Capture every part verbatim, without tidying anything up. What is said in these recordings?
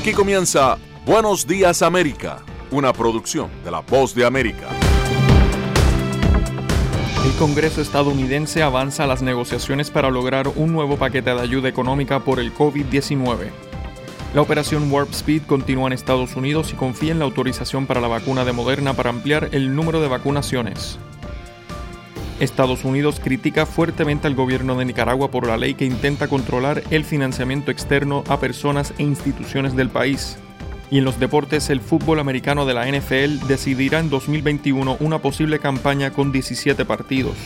Aquí comienza Buenos Días América, una producción de La Voz de América. El Congreso estadounidense avanza las negociaciones para lograr un nuevo paquete de ayuda económica por el COVID diecinueve. La operación Warp Speed continúa en Estados Unidos y confía en la autorización para la vacuna de Moderna para ampliar el número de vacunaciones. Estados Unidos critica fuertemente al gobierno de Nicaragua por la ley que intenta controlar el financiamiento externo a personas e instituciones del país. Y en los deportes, el fútbol americano de la N F L decidirá en dos mil veintiuno una posible campaña con diecisiete partidos.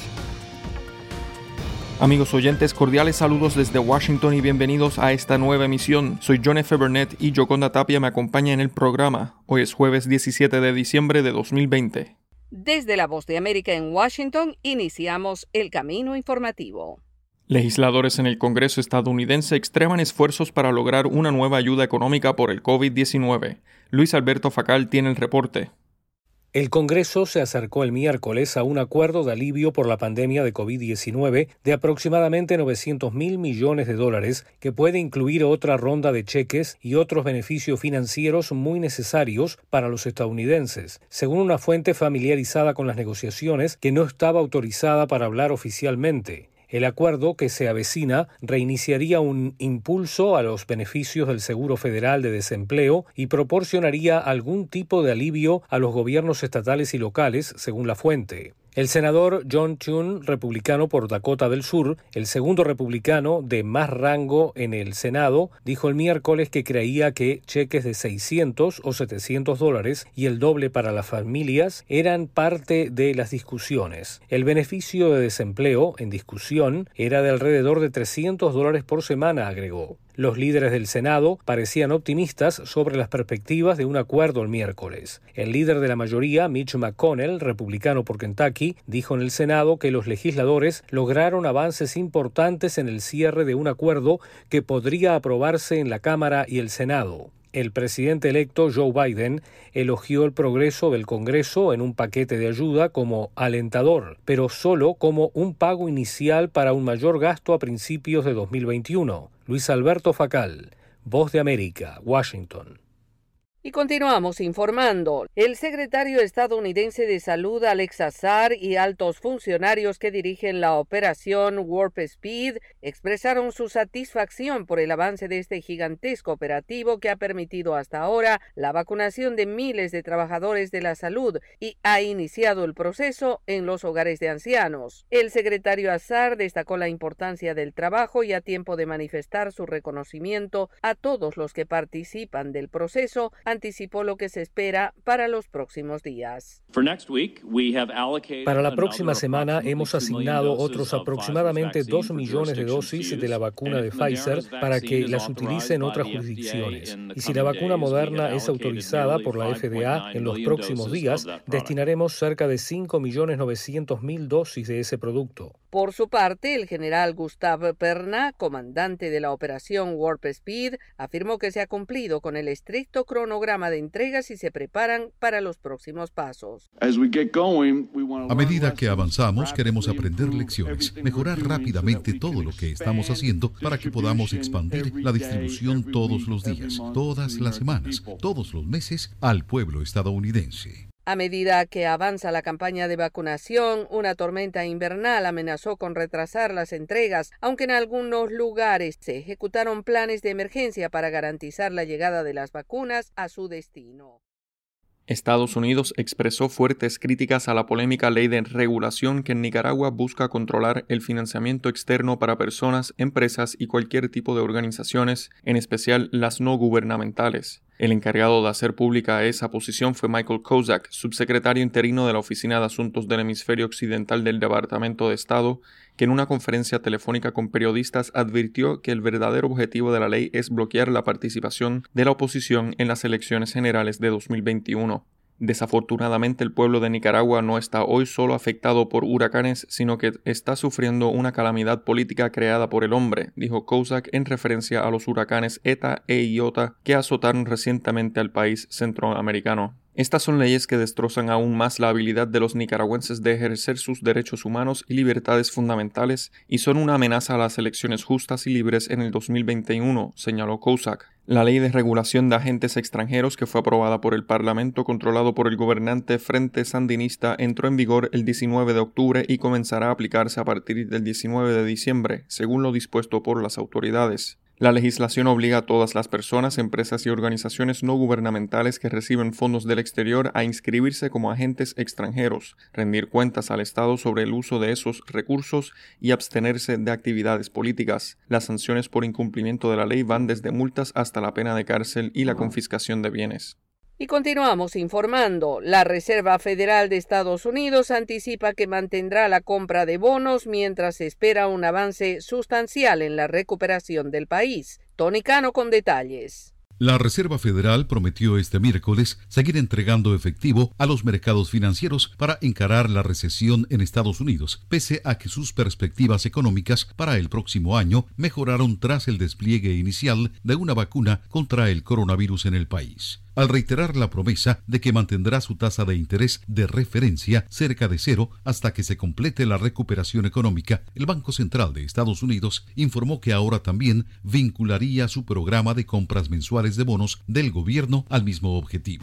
Amigos oyentes, cordiales saludos desde Washington y bienvenidos a esta nueva emisión. Soy John F. Burnett y Yoconda Tapia me acompaña en el programa. Hoy es jueves diecisiete de diciembre de dos mil veinte. Desde La Voz de América en Washington, iniciamos el camino informativo. Legisladores en el Congreso estadounidense extreman esfuerzos para lograr una nueva ayuda económica por el COVID diecinueve. Luis Alberto Facal tiene el reporte. El Congreso se acercó el miércoles a un acuerdo de alivio por la pandemia de COVID diecinueve de aproximadamente novecientos mil millones de dólares, que puede incluir otra ronda de cheques y otros beneficios financieros muy necesarios para los estadounidenses, según una fuente familiarizada con las negociaciones que no estaba autorizada para hablar oficialmente. El acuerdo que se avecina reiniciaría un impulso a los beneficios del Seguro Federal de Desempleo y proporcionaría algún tipo de alivio a los gobiernos estatales y locales, según la fuente. El senador John Thune, republicano por Dakota del Sur, el segundo republicano de más rango en el Senado, dijo el miércoles que creía que cheques de seiscientos o setecientos dólares y el doble para las familias eran parte de las discusiones. El beneficio de desempleo en discusión era de alrededor de trescientos dólares por semana, agregó. Los líderes del Senado parecían optimistas sobre las perspectivas de un acuerdo el miércoles. El líder de la mayoría, Mitch McConnell, republicano por Kentucky, dijo en el Senado que los legisladores lograron avances importantes en el cierre de un acuerdo que podría aprobarse en la Cámara y el Senado. El presidente electo Joe Biden elogió el progreso del Congreso en un paquete de ayuda como alentador, pero solo como un pago inicial para un mayor gasto a principios de dos mil veintiuno. Luis Alberto Facal, Voz de América, Washington. Y continuamos informando. El secretario estadounidense de Salud, Alex Azar, y altos funcionarios que dirigen la operación Warp Speed expresaron su satisfacción por el avance de este gigantesco operativo que ha permitido hasta ahora la vacunación de miles de trabajadores de la salud y ha iniciado el proceso en los hogares de ancianos. El secretario Azar destacó la importancia del trabajo y a tiempo de manifestar su reconocimiento a todos los que participan del proceso, anticipó lo que se espera para los próximos días. Para la próxima semana hemos asignado otros aproximadamente dos millones de dosis de la vacuna de Pfizer para que las utilice en otras jurisdicciones. Y si la vacuna Moderna es autorizada por la F D A en los próximos días, destinaremos cerca de cinco millones novecientos mil dosis de ese producto. Por su parte, el general Gustave Perna, comandante de la operación Warp Speed, afirmó que se ha cumplido con el estricto cronograma de entregas y se preparan para los próximos pasos. A medida que avanzamos, queremos aprender lecciones, mejorar rápidamente todo lo que estamos haciendo para que podamos expandir la distribución todos los días, todas las semanas, todos los meses al pueblo estadounidense. A medida que avanza la campaña de vacunación, una tormenta invernal amenazó con retrasar las entregas, aunque en algunos lugares se ejecutaron planes de emergencia para garantizar la llegada de las vacunas a su destino. Estados Unidos expresó fuertes críticas a la polémica ley de regulación que en Nicaragua busca controlar el financiamiento externo para personas, empresas y cualquier tipo de organizaciones, en especial las no gubernamentales. El encargado de hacer pública esa posición fue Michael Kozak, subsecretario interino de la Oficina de Asuntos del Hemisferio Occidental del Departamento de Estado, que en una conferencia telefónica con periodistas advirtió que el verdadero objetivo de la ley es bloquear la participación de la oposición en las elecciones generales de dos mil veintiuno. Desafortunadamente, el pueblo de Nicaragua no está hoy solo afectado por huracanes, sino que está sufriendo una calamidad política creada por el hombre, dijo Kozak en referencia a los huracanes Eta e Iota que azotaron recientemente al país centroamericano. Estas son leyes que destrozan aún más la habilidad de los nicaragüenses de ejercer sus derechos humanos y libertades fundamentales y son una amenaza a las elecciones justas y libres en el dos mil veintiuno, señaló Kozak. La ley de regulación de agentes extranjeros, que fue aprobada por el Parlamento controlado por el gobernante Frente Sandinista, entró en vigor el diecinueve de octubre y comenzará a aplicarse a partir del diecinueve de diciembre, según lo dispuesto por las autoridades. La legislación obliga a todas las personas, empresas y organizaciones no gubernamentales que reciben fondos del exterior a inscribirse como agentes extranjeros, rendir cuentas al Estado sobre el uso de esos recursos y abstenerse de actividades políticas. Las sanciones por incumplimiento de la ley van desde multas hasta la pena de cárcel y la confiscación de bienes. Y continuamos informando. La Reserva Federal de Estados Unidos anticipa que mantendrá la compra de bonos mientras se espera un avance sustancial en la recuperación del país. Tony Cano con detalles. La Reserva Federal prometió este miércoles seguir entregando efectivo a los mercados financieros para encarar la recesión en Estados Unidos, pese a que sus perspectivas económicas para el próximo año mejoraron tras el despliegue inicial de una vacuna contra el coronavirus en el país. Al reiterar la promesa de que mantendrá su tasa de interés de referencia cerca de cero hasta que se complete la recuperación económica, el Banco Central de Estados Unidos informó que ahora también vincularía su programa de compras mensuales de bonos del gobierno al mismo objetivo.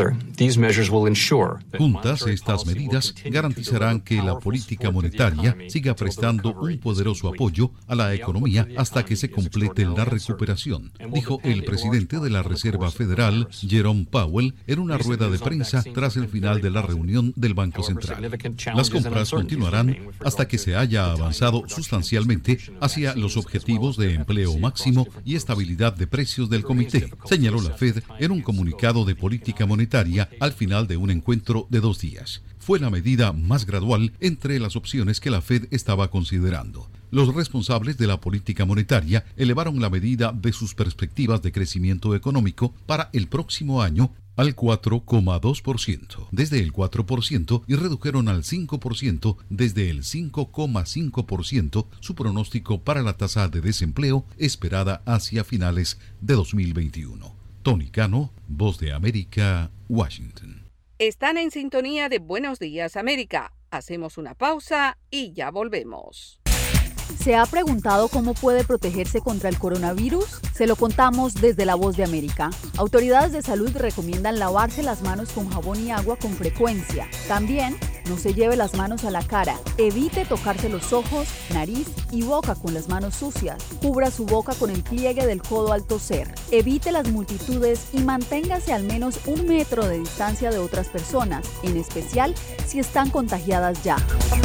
Juntas, estas medidas garantizarán que la política monetaria siga prestando un poderoso apoyo a la economía hasta que se complete la recuperación, dijo el presidente de la Reserva Federal, Jerome Powell, en una rueda de prensa tras el final de la reunión del Banco Central. Las compras continuarán hasta que se haya avanzado sustancialmente hacia los objetivos de empleo máximo y estabilidad de precios del comité, señaló la Fed en un comunicado de política monetaria al final de un encuentro de dos días. Fue la medida más gradual entre las opciones que la Fed estaba considerando. Los responsables de la política monetaria elevaron la medida de sus perspectivas de crecimiento económico para el próximo año al cuatro coma dos por ciento, desde el cuatro por ciento, y redujeron al cinco por ciento desde el cinco coma cinco por ciento su pronóstico para la tasa de desempleo esperada hacia finales de dos mil veintiuno. Tony Cano, Voz de América, Washington. Están en sintonía de Buenos Días América. Hacemos una pausa y ya volvemos. ¿Se ha preguntado cómo puede protegerse contra el coronavirus? Se lo contamos desde La Voz de América. Autoridades de salud recomiendan lavarse las manos con jabón y agua con frecuencia. También, no se lleve las manos a la cara. Evite tocarse los ojos, nariz y boca con las manos sucias. Cubra su boca con el pliegue del codo al toser. Evite las multitudes y manténgase al menos un metro de distancia de otras personas, en especial si están contagiadas ya.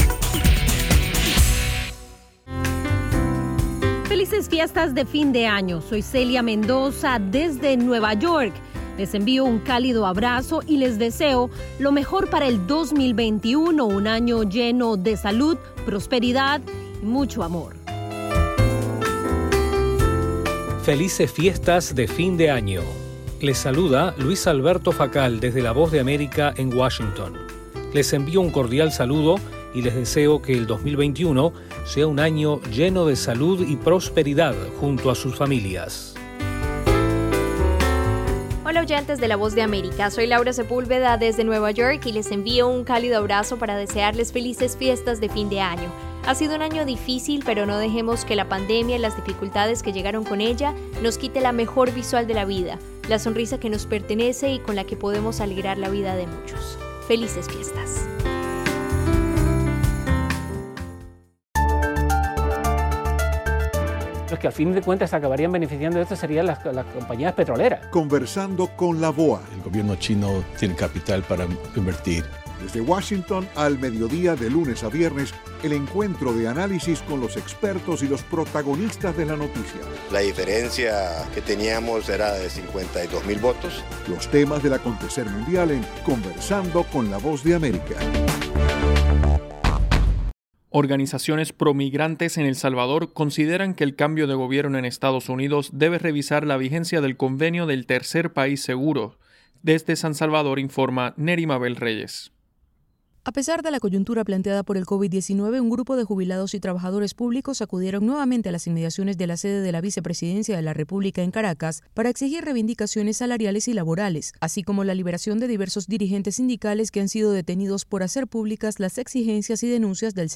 Felices fiestas de fin de año. Soy Celia Mendoza desde Nueva York. Les envío un cálido abrazo y les deseo lo mejor para el dos mil veintiuno, un año lleno de salud, prosperidad y mucho amor. Felices fiestas de fin de año. Les saluda Luis Alberto Facal desde La Voz de América en Washington. Les envío un cordial saludo y les deseo que el dos mil veintiuno sea un año lleno de salud y prosperidad junto a sus familias. Hola oyentes de La Voz de América, soy Laura Sepúlveda desde Nueva York y les envío un cálido abrazo para desearles felices fiestas de fin de año. Ha sido un año difícil, pero no dejemos que la pandemia y las dificultades que llegaron con ella nos quite la mejor visual de la vida, la sonrisa que nos pertenece y con la que podemos alegrar la vida de muchos. Felices fiestas. Los que al fin de cuentas acabarían beneficiando de esto serían las, las compañías petroleras. Conversando con la B O A. El gobierno chino tiene capital para invertir. Desde Washington al mediodía de lunes a viernes, el encuentro de análisis con los expertos y los protagonistas de la noticia. La diferencia que teníamos era de cincuenta y dos mil votos. Los temas del acontecer mundial en Conversando con la Voz de América. Organizaciones promigrantes en El Salvador consideran que el cambio de gobierno en Estados Unidos debe revisar la vigencia del convenio del tercer país seguro. Desde San Salvador informa Neri Mabel Reyes. A pesar de la coyuntura planteada por el COVID diecinueve, un grupo de jubilados y trabajadores públicos acudieron nuevamente a las inmediaciones de la sede de la Vicepresidencia de la República en Caracas para exigir reivindicaciones salariales y laborales, así como la liberación de diversos dirigentes sindicales que han sido detenidos por hacer públicas las exigencias y denuncias del sector.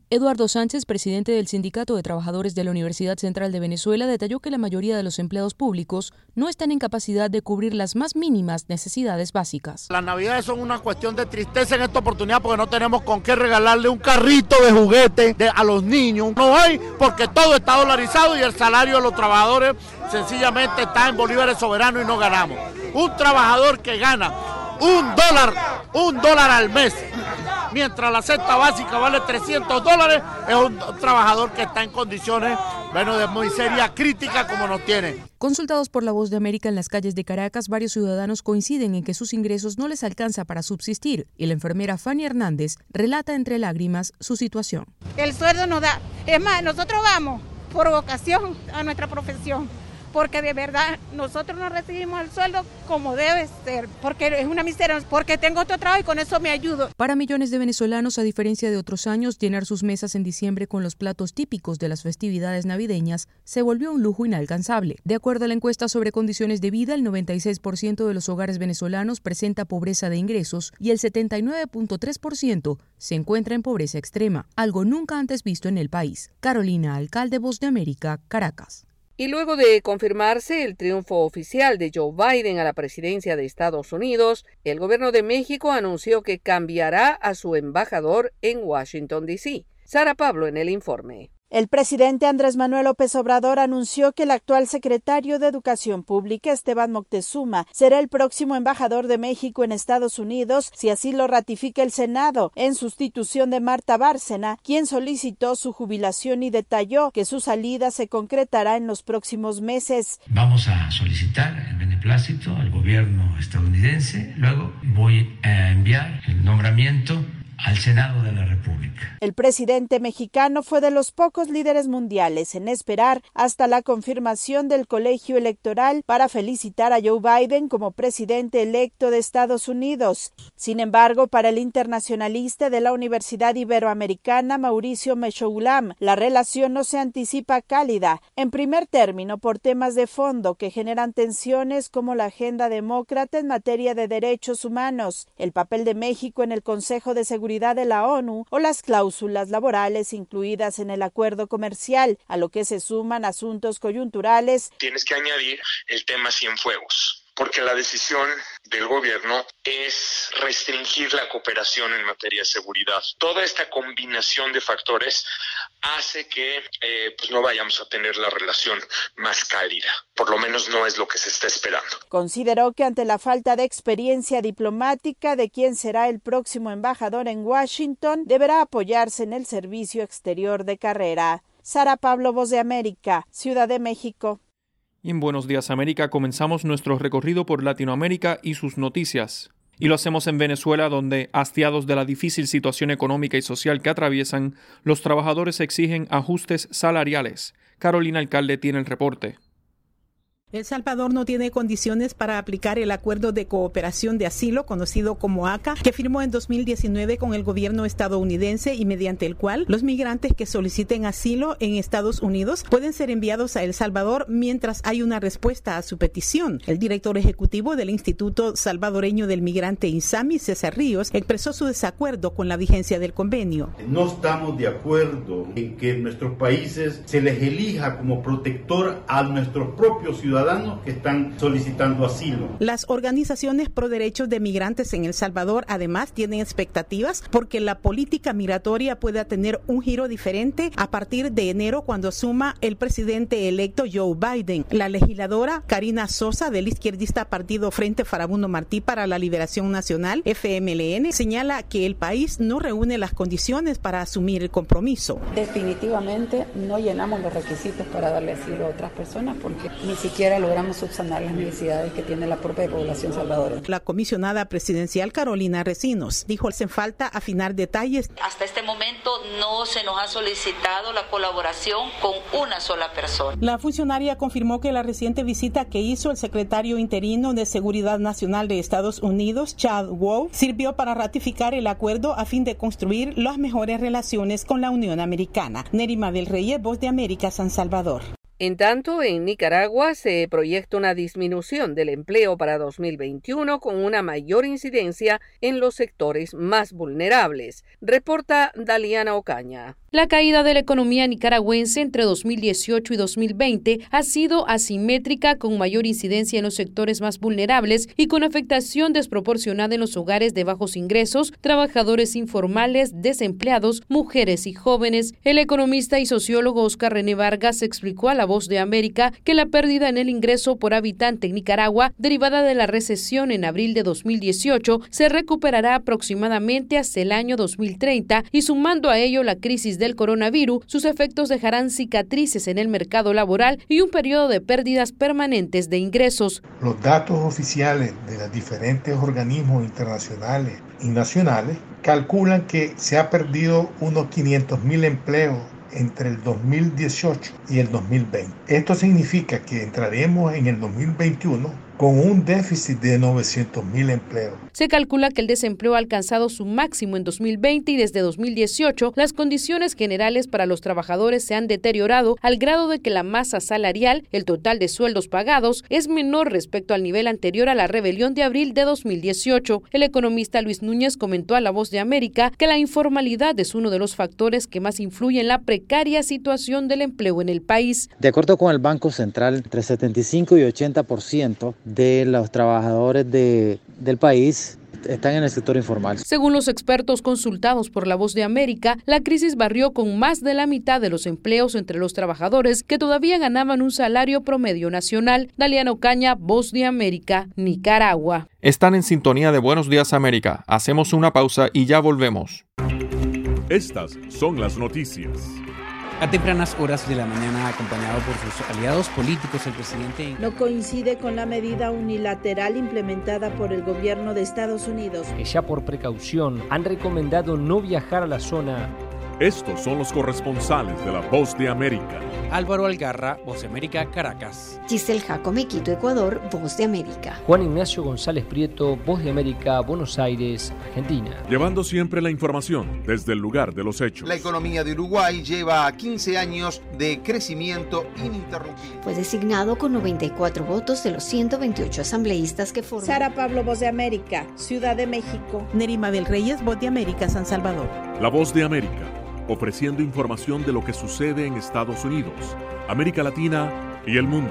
Eduardo Sánchez, presidente del Sindicato de Trabajadores de la Universidad Central de Venezuela, detalló que la mayoría de los empleados públicos no están en capacidad de cubrir las más mínimas necesidades básicas. Las navidades son una cuestión de tristeza en esta oportunidad porque no tenemos con qué regalarle un carrito de juguete de, a los niños. No hay porque todo está dolarizado y el salario de los trabajadores sencillamente está en bolívares soberanos y no ganamos. Un trabajador que gana un dólar, un dólar al mes, mientras la cesta básica vale trescientos dólares, es un trabajador que está en condiciones, bueno, de miseria crítica como nos tienen. Consultados por La Voz de América en las calles de Caracas, varios ciudadanos coinciden en que sus ingresos no les alcanza para subsistir y la enfermera Fanny Hernández relata entre lágrimas su situación. El sueldo no da, es más, nosotros vamos por vocación a nuestra profesión, porque de verdad nosotros no recibimos el sueldo como debe ser, porque es una miseria, porque tengo otro trabajo y con eso me ayudo. Para millones de venezolanos, a diferencia de otros años, llenar sus mesas en diciembre con los platos típicos de las festividades navideñas se volvió un lujo inalcanzable. De acuerdo a la encuesta sobre condiciones de vida, el noventa y seis por ciento de los hogares venezolanos presenta pobreza de ingresos y el setenta y nueve punto tres por ciento se encuentra en pobreza extrema, algo nunca antes visto en el país. Carolina Alcalde, Voz de América, Caracas. Y luego de confirmarse el triunfo oficial de Joe Biden a la presidencia de Estados Unidos, el gobierno de México anunció que cambiará a su embajador en Washington, D C Sara Pablo en el informe. El presidente Andrés Manuel López Obrador anunció que el actual secretario de Educación Pública, Esteban Moctezuma, será el próximo embajador de México en Estados Unidos, si así lo ratifica el Senado, en sustitución de Marta Bárcena, quien solicitó su jubilación y detalló que su salida se concretará en los próximos meses. Vamos a solicitar el beneplácito al gobierno estadounidense, luego voy a enviar el nombramiento al Senado de la República. El presidente mexicano fue de los pocos líderes mundiales en esperar hasta la confirmación del colegio electoral para felicitar a Joe Biden como presidente electo de Estados Unidos. Sin embargo, para el internacionalista de la Universidad Iberoamericana, Mauricio Mechoulam, la relación no se anticipa cálida, en primer término por temas de fondo que generan tensiones como la agenda demócrata en materia de derechos humanos, el papel de México en el Consejo de Seguridad de la ONU o las cláusulas laborales incluidas en el acuerdo comercial, a lo que se suman asuntos coyunturales. Tienes que añadir el tema Cienfuegos, porque la decisión del gobierno es restringir la cooperación en materia de seguridad. Toda esta combinación de factores hace que eh, pues no vayamos a tener la relación más cálida. Por lo menos no es lo que se está esperando. Consideró que ante la falta de experiencia diplomática de quien será el próximo embajador en Washington, deberá apoyarse en el servicio exterior de carrera. Sara Pablo, Voz de América, Ciudad de México. Y en Buenos Días América comenzamos nuestro recorrido por Latinoamérica y sus noticias. Y lo hacemos en Venezuela, donde, hastiados de la difícil situación económica y social que atraviesan, los trabajadores exigen ajustes salariales. Carolina Alcalde tiene el reporte. El Salvador no tiene condiciones para aplicar el Acuerdo de Cooperación de Asilo, conocido como A C A, que firmó en dos mil diecinueve con el gobierno estadounidense y mediante el cual los migrantes que soliciten asilo en Estados Unidos pueden ser enviados a El Salvador mientras hay una respuesta a su petición. El director ejecutivo del Instituto Salvadoreño del Migrante INSAMI, César Ríos, expresó su desacuerdo con la vigencia del convenio. No estamos de acuerdo en que en nuestros países se les elija como protector a nuestros propios ciudadanos que están solicitando asilo. Las organizaciones pro derechos de migrantes en El Salvador además tienen expectativas porque la política migratoria pueda tener un giro diferente a partir de enero cuando asuma el presidente electo Joe Biden. La legisladora Karina Sosa del izquierdista partido Frente Farabundo Martí para la Liberación Nacional, F M L N, señala que el país no reúne las condiciones para asumir el compromiso. Definitivamente no llenamos los requisitos para darle asilo a otras personas porque ni siquiera logramos subsanar las necesidades que tiene la propia población salvadoreña. La comisionada presidencial Carolina Recinos dijo hacen falta afinar detalles. Hasta este momento no se nos ha solicitado la colaboración con una sola persona. La funcionaria confirmó que la reciente visita que hizo el secretario interino de Seguridad Nacional de Estados Unidos, Chad Wolf, sirvió para ratificar el acuerdo a fin de construir las mejores relaciones con la Unión Americana. Nerima del Reyes, Voz de América, San Salvador. En tanto, en Nicaragua se proyecta una disminución del empleo para dos mil veintiuno con una mayor incidencia en los sectores más vulnerables. Reporta Daliana Ocaña. La caída de la economía nicaragüense entre dos mil dieciocho y dos mil veinte ha sido asimétrica, con mayor incidencia en los sectores más vulnerables y con afectación desproporcionada en los hogares de bajos ingresos, trabajadores informales, desempleados, mujeres y jóvenes. El economista y sociólogo Oscar René Vargas explicó a La Voz de América que la pérdida en el ingreso por habitante en Nicaragua, derivada de la recesión en abril de dos mil dieciocho, se recuperará aproximadamente hasta el año dos mil treinta y, sumando a ello la crisis del coronavirus, sus efectos dejarán cicatrices en el mercado laboral y un periodo de pérdidas permanentes de ingresos. Los datos oficiales de los diferentes organismos internacionales y nacionales calculan que se ha perdido unos quinientos mil empleos entre el dos mil dieciocho y el dos mil veinte. Esto significa que entraremos en el dos mil veintiuno con un déficit de novecientos mil empleos. Se calcula que el desempleo ha alcanzado su máximo en dos mil veinte y desde dos mil dieciocho las condiciones generales para los trabajadores se han deteriorado al grado de que la masa salarial, el total de sueldos pagados, es menor respecto al nivel anterior a la rebelión de abril de dos mil dieciocho. El economista Luis Núñez comentó a La Voz de América que la informalidad es uno de los factores que más influye en la precaria situación del empleo en el país. De acuerdo con el Banco Central, entre setenta y cinco y ochenta por ciento de los trabajadores de, del país están en el sector informal. Según los expertos consultados por La Voz de América, la crisis barrió con más de la mitad de los empleos entre los trabajadores que todavía ganaban un salario promedio nacional. Daliana Ocaña, Voz de América, Nicaragua. Están en sintonía de Buenos Días América. Hacemos una pausa y ya volvemos. Estas son las noticias. A tempranas horas de la mañana, acompañado por sus aliados políticos, el presidente no coincide con la medida unilateral implementada por el gobierno de Estados Unidos. Que ya por precaución han recomendado no viajar a la zona. Estos son los corresponsales de La Voz de América. Álvaro Algarra, Voz de América, Caracas. Giselle Jacome, Quito, Ecuador, Voz de América. Juan Ignacio González Prieto, Voz de América, Buenos Aires, Argentina. Llevando siempre la información desde el lugar de los hechos. La economía de Uruguay lleva quince años de crecimiento ininterrumpido. Fue designado con noventa y cuatro votos de los ciento veintiocho asambleístas que forman. Sara Pablo, Voz de América, Ciudad de México. Nerima Bel Reyes, Voz de América, San Salvador. La Voz de América, ofreciendo información de lo que sucede en Estados Unidos, América Latina y el mundo.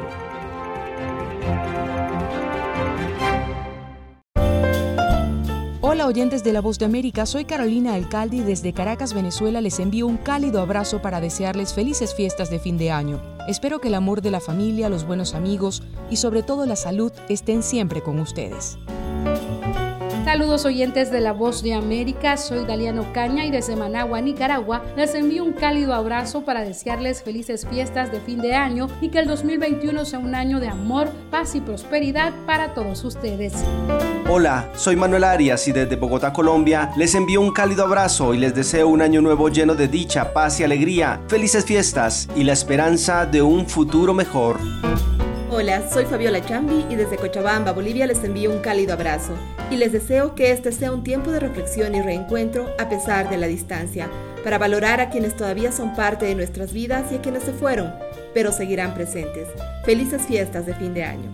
Hola oyentes de La Voz de América, soy Carolina Alcalde y desde Caracas, Venezuela les envío un cálido abrazo para desearles felices fiestas de fin de año. Espero que el amor de la familia, los buenos amigos y sobre todo la salud estén siempre con ustedes. Saludos oyentes de La Voz de América, soy Daliana Ocaña y desde Managua, Nicaragua, les envío un cálido abrazo para desearles felices fiestas de fin de año y que el dos mil veintiuno sea un año de amor, paz y prosperidad para todos ustedes. Hola, soy Manuel Arias y desde Bogotá, Colombia, les envío un cálido abrazo y les deseo un año nuevo lleno de dicha, paz y alegría, felices fiestas y la esperanza de un futuro mejor. Hola, soy Fabiola Chambi y desde Cochabamba, Bolivia les envío un cálido abrazo y les deseo que este sea un tiempo de reflexión y reencuentro a pesar de la distancia, para valorar a quienes todavía son parte de nuestras vidas y a quienes se fueron, pero seguirán presentes. Felices fiestas de fin de año.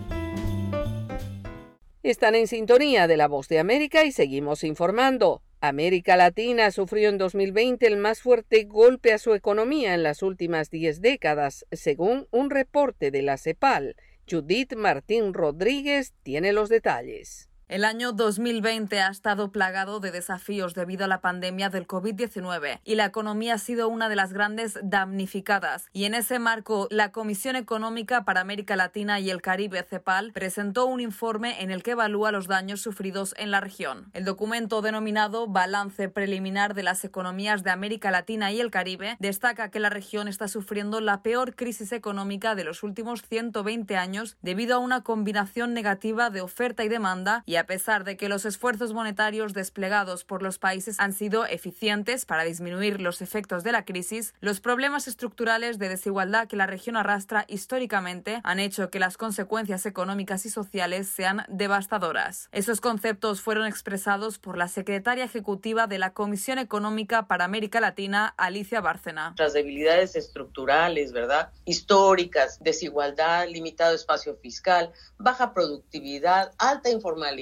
Están en sintonía de La Voz de América y seguimos informando. América Latina sufrió en dos mil veinte el más fuerte golpe a su economía en las últimas diez décadas, según un reporte de la CEPAL. Judith Martín Rodríguez tiene los detalles. El año dos mil veinte ha estado plagado de desafíos debido a la pandemia del COVID diecinueve y la economía ha sido una de las grandes damnificadas. Y en ese marco, la Comisión Económica para América Latina y el Caribe, CEPAL, presentó un informe en el que evalúa los daños sufridos en la región. El documento denominado Balance Preliminar de las Economías de América Latina y el Caribe destaca que la región está sufriendo la peor crisis económica de los últimos ciento veinte años debido a una combinación negativa de oferta y demanda y a pesar de que los esfuerzos monetarios desplegados por los países han sido eficientes para disminuir los efectos de la crisis, los problemas estructurales de desigualdad que la región arrastra históricamente han hecho que las consecuencias económicas y sociales sean devastadoras. Esos conceptos fueron expresados por la secretaria ejecutiva de la Comisión Económica para América Latina, Alicia Bárcena. Las debilidades estructurales, ¿verdad? Históricas, desigualdad, limitado espacio fiscal, baja productividad, alta informalidad,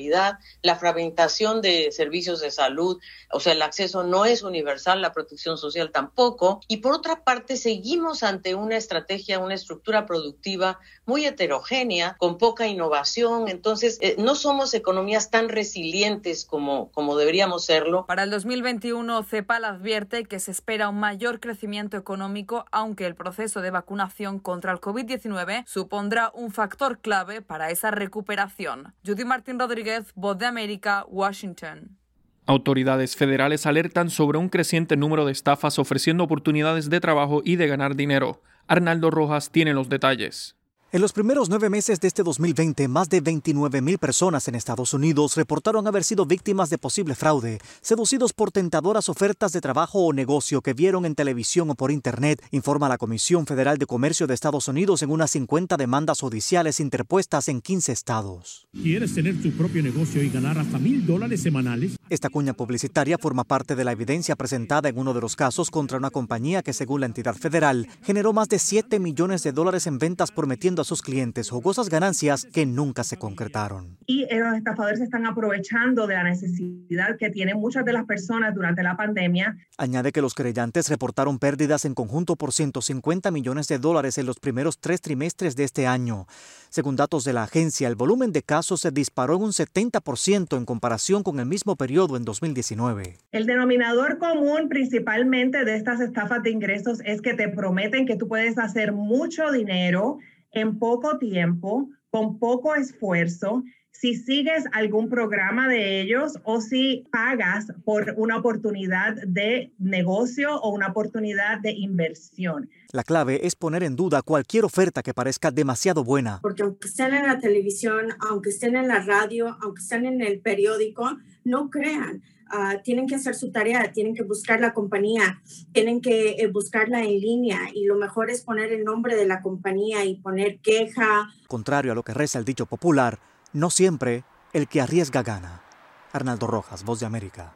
calidad, la fragmentación de servicios de salud, o sea, el acceso no es universal, la protección social tampoco. Y por otra parte, seguimos ante una estrategia, una estructura productiva muy heterogénea, con poca innovación. Entonces, eh, no somos economías tan resilientes como, como deberíamos serlo. Para el dos mil veintiuno, CEPAL advierte que se espera un mayor crecimiento económico, aunque el proceso de vacunación contra el covid diecinueve supondrá un factor clave para esa recuperación. Judy Martín Rodríguez, Voz de América, Washington. Autoridades federales alertan sobre un creciente número de estafas ofreciendo oportunidades de trabajo y de ganar dinero. Arnaldo Rojas tiene los detalles. En los primeros nueve meses de este dos mil veinte, más de veintinueve mil personas en Estados Unidos reportaron haber sido víctimas de posible fraude, seducidos por tentadoras ofertas de trabajo o negocio que vieron en televisión o por Internet, informa la Comisión Federal de Comercio de Estados Unidos en unas cincuenta demandas judiciales interpuestas en quince estados. ¿Quieres tener tu propio negocio y ganar hasta mil dólares semanales? Esta cuña publicitaria forma parte de la evidencia presentada en uno de los casos contra una compañía que, según la entidad federal, generó más de siete millones de dólares en ventas prometiendo a sus clientes jugosas ganancias que nunca se concretaron. Y los estafadores se están aprovechando de la necesidad que tienen muchas de las personas durante la pandemia. Añade que los querellantes reportaron pérdidas en conjunto por ciento cincuenta millones de dólares en los primeros tres trimestres de este año. Según datos de la agencia, el volumen de casos se disparó en un setenta por ciento en comparación con el mismo periodo en dos mil diecinueve. El denominador común principalmente de estas estafas de ingresos es que te prometen que tú puedes hacer mucho dinero en poco tiempo, con poco esfuerzo, si sigues algún programa de ellos o si pagas por una oportunidad de negocio o una oportunidad de inversión. La clave es poner en duda cualquier oferta que parezca demasiado buena. Porque aunque estén en la televisión, aunque estén en la radio, aunque estén en el periódico, no crean. Uh, tienen que hacer su tarea, tienen que buscar la compañía, tienen que eh, buscarla en línea y lo mejor es poner el nombre de la compañía y poner queja. Contrario a lo que reza el dicho popular, no siempre el que arriesga gana. Arnaldo Rojas, Voz de América.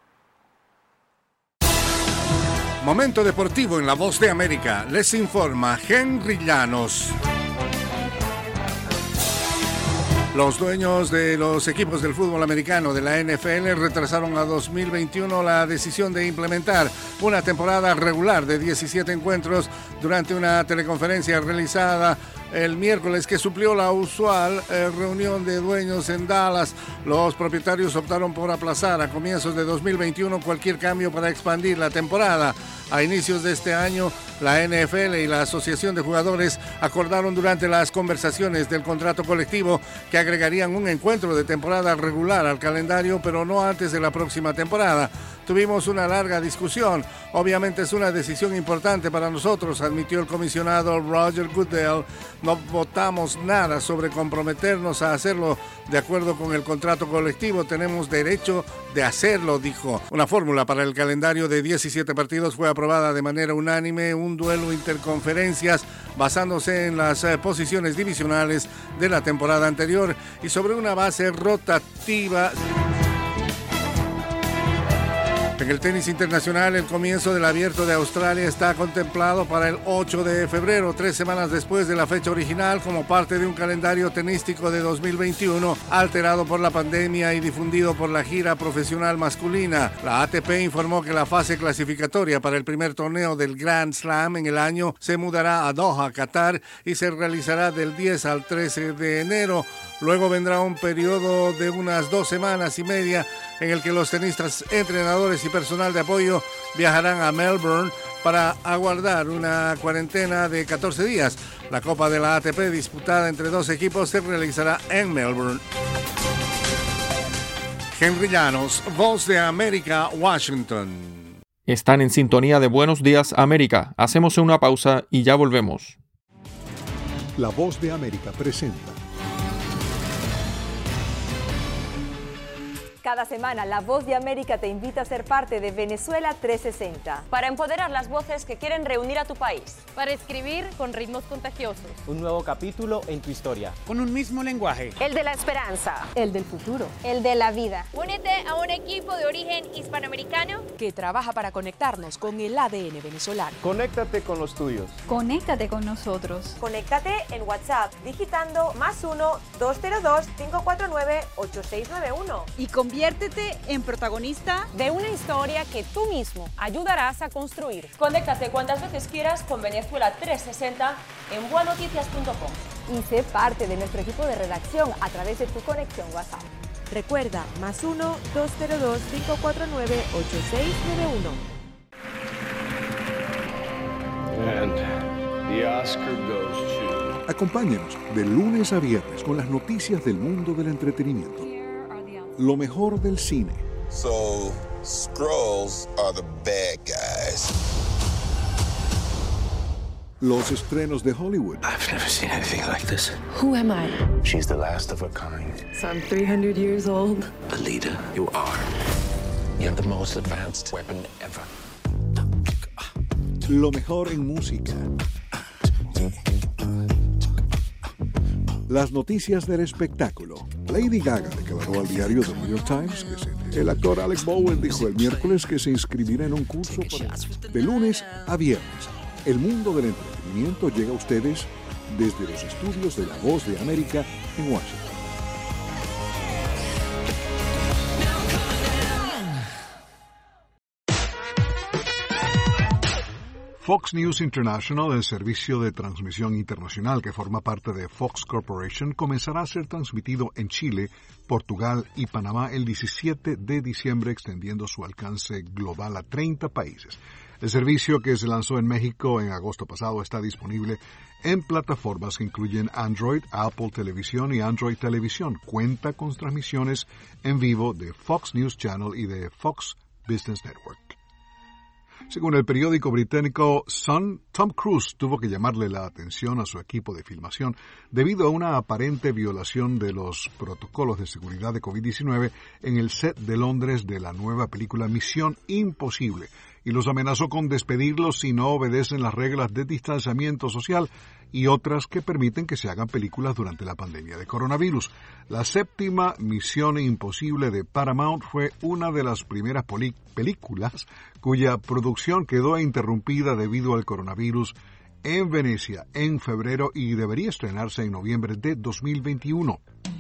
Momento deportivo en la Voz de América. Les informa Henry Llanos. Los dueños de los equipos del fútbol americano de la N F L retrasaron a dos mil veintiuno la decisión de implementar una temporada regular de diecisiete encuentros durante una teleconferencia realizada el miércoles que suplió la usual eh, reunión de dueños en Dallas. Los propietarios optaron por aplazar a comienzos de dos mil veintiuno cualquier cambio para expandir la temporada. A inicios de este año, la N F L y la Asociación de Jugadores acordaron durante las conversaciones del contrato colectivo que agregarían un encuentro de temporada regular al calendario, pero no antes de la próxima temporada. Tuvimos una larga discusión. Obviamente es una decisión importante para nosotros, admitió el comisionado Roger Goodell. No votamos nada sobre comprometernos a hacerlo de acuerdo con el contrato colectivo. Tenemos derecho de hacerlo, dijo. Una fórmula para el calendario de diecisiete partidos fue aprobada de manera unánime, un duelo interconferencias basándose en las eh, posiciones divisionales de la temporada anterior y sobre una base rotativa. En el tenis internacional, el comienzo del Abierto de Australia está contemplado para el ocho de febrero, tres semanas después de la fecha original, como parte de un calendario tenístico de dos mil veintiuno, alterado por la pandemia y difundido por la gira profesional masculina. La A T P informó que la fase clasificatoria para el primer torneo del Grand Slam en el año se mudará a Doha, Qatar, y se realizará del diez al trece de enero. Luego vendrá un periodo de unas dos semanas y media en el que los tenistas, entrenadores y personal de apoyo viajarán a Melbourne para aguardar una cuarentena de catorce días. La Copa de la A T P, disputada entre dos equipos, se realizará en Melbourne. Henry Llanos, Voz de América, Washington. Están en sintonía de Buenos Días América. Hacemos una pausa y ya volvemos. La Voz de América presenta Cada semana, La Voz de América te invita a ser parte de Venezuela trescientos sesenta. Para empoderar las voces que quieren reunir a tu país. Para escribir con ritmos contagiosos. Un nuevo capítulo en tu historia. Con un mismo lenguaje. El de la esperanza. El del futuro. El de la vida. Únete a un equipo de origen hispanoamericano que trabaja para conectarnos con el A D N venezolano. Conéctate con los tuyos. Conéctate con nosotros. Conéctate en WhatsApp digitando más uno, dos cero dos, cinco cuatro nueve, ocho seis nueve uno. Y conviértete en protagonista de una historia que tú mismo ayudarás a construir. Conéctate cuantas veces quieras con Venezuela trescientos sesenta en bua noticias punto com. Y sé parte de nuestro equipo de redacción a través de tu conexión WhatsApp. Recuerda, más uno, dos cero dos, cinco cuatro nueve, ocho seis nueve uno. And the Oscar goes to... Acompáñanos de lunes a viernes con las noticias del mundo del entretenimiento. Lo mejor del cine. So, Skrulls are the bad guys. Los estrenos de Hollywood. I've never seen anything like this. Who am I? She's the last of her kind. So I'm three hundred years old. The leader you are. You have the most advanced weapon ever. Lo mejor en música. Las noticias del espectáculo. Lady Gaga declaró al diario The New York Times que se... El actor Alec Bowen dijo el miércoles que se inscribirá en un curso para... de lunes a viernes. El mundo del entretenimiento llega a ustedes desde los estudios de La Voz de América en Washington. Fox News International, el servicio de transmisión internacional que forma parte de Fox Corporation, comenzará a ser transmitido en Chile, Portugal y Panamá el diecisiete de diciembre, extendiendo su alcance global a treinta países. El servicio, que se lanzó en México en agosto pasado, está disponible en plataformas que incluyen Android, Apple Televisión y Android Televisión. Cuenta con transmisiones en vivo de Fox News Channel y de Fox Business Network. Según el periódico británico Sun, Tom Cruise tuvo que llamarle la atención a su equipo de filmación debido a una aparente violación de los protocolos de seguridad de COVID diecinueve en el set de Londres de la nueva película Misión Imposible, y los amenazó con despedirlos si no obedecen las reglas de distanciamiento social y otras que permiten que se hagan películas durante la pandemia de coronavirus. La séptima Misión Imposible de Paramount fue una de las primeras poli- películas cuya producción quedó interrumpida debido al coronavirus en Venecia en febrero y debería estrenarse en noviembre de dos mil veintiuno.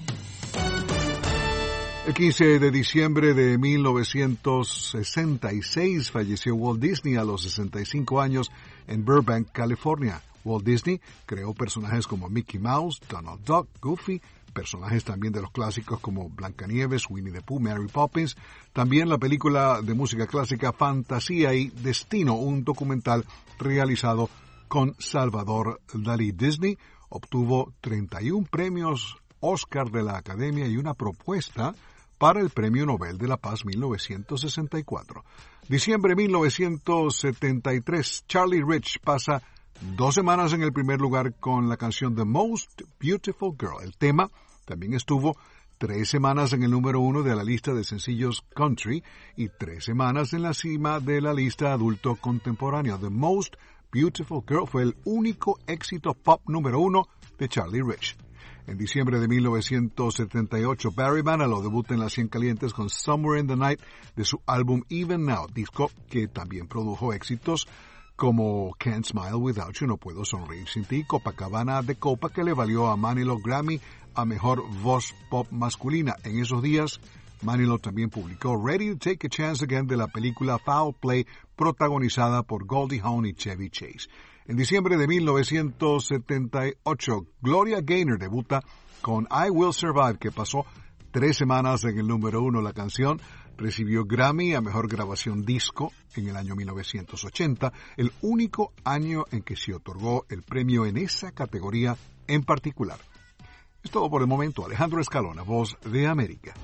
El quince de diciembre de mil novecientos sesenta y seis falleció Walt Disney a los sesenta y cinco años en Burbank, California. Walt Disney creó personajes como Mickey Mouse, Donald Duck, Goofy, personajes también de los clásicos como Blancanieves, Winnie the Pooh, Mary Poppins, también la película de música clásica Fantasía y Destino, un documental realizado con Salvador Dalí. Disney obtuvo treinta y uno premios Oscar de la Academia y una propuesta para el Premio Nobel de la Paz mil novecientos sesenta y cuatro. Diciembre de mil novecientos setenta y tres, Charlie Rich pasa dos semanas en el primer lugar con la canción The Most Beautiful Girl. El tema también estuvo tres semanas en el número uno de la lista de sencillos country y tres semanas en la cima de la lista adulto contemporáneo. The Most Beautiful Girl fue el único éxito pop número uno de Charlie Rich. En diciembre de mil novecientos setenta y ocho, Barry Manilow debuta en las cien calientes con Somewhere in the Night de su álbum Even Now, disco que también produjo éxitos como Can't Smile Without You, No Puedo Sonreír Sin Ti, Copacabana de Copa, que le valió a Manilow Grammy a Mejor Voz Pop Masculina. En esos días, Manilow también publicó Ready to Take a Chance Again de la película Foul Play, protagonizada por Goldie Hawn y Chevy Chase. En diciembre de mil novecientos setenta y ocho, Gloria Gaynor debuta con I Will Survive, que pasó tres semanas en el número uno. La canción recibió Grammy a Mejor Grabación Disco en el año mil novecientos ochenta, el único año en que se otorgó el premio en esa categoría en particular. Es todo por el momento. Alejandro Escalona, Voz de América.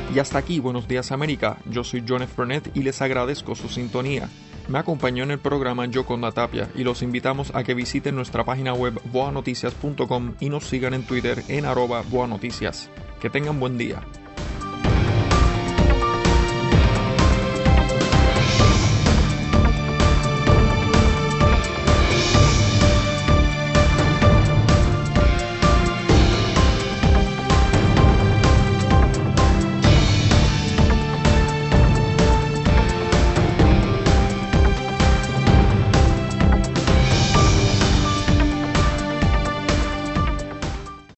Y hasta aquí, Buenos Días América. Yo soy John F. Burnett y les agradezco su sintonía. Me acompañó en el programa Yoconda Tapia y los invitamos a que visiten nuestra página web boa noticias punto com y nos sigan en Twitter en arroba boanoticias. Que tengan buen día.